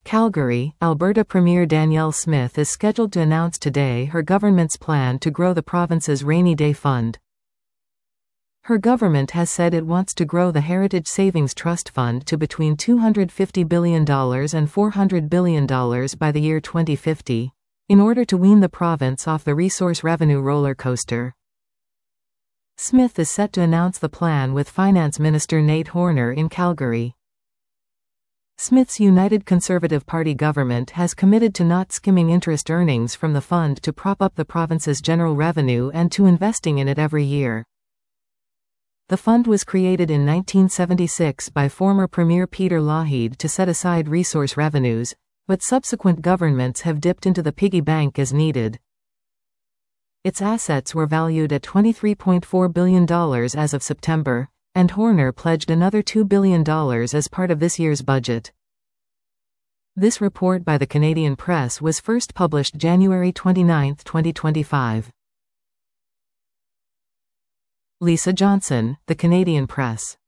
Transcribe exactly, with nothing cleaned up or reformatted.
Calgary, Alberta Premier Danielle Smith is scheduled to announce today her government's plan to grow the province's rainy day fund. Her government has said it wants to grow the Heritage Savings Trust Fund to between two hundred fifty billion dollars and four hundred billion dollars by the year twenty fifty, in order to wean the province off the resource revenue roller coaster. Smith is set to announce the plan with Finance Minister Nate Horner in Calgary. Smith's United Conservative Party government has committed to not skimming interest earnings from the fund to prop up the province's general revenue and to investing in it every year. The fund was created in nineteen seventy-six by former Premier Peter Lougheed to set aside resource revenues, but subsequent governments have dipped into the piggy bank as needed. Its assets were valued at twenty-three point four billion dollars as of September, and Horner pledged another two billion dollars as part of this year's budget. This report by the Canadian Press was first published January twenty-ninth, twenty twenty-five. Lisa Johnson, The Canadian Press.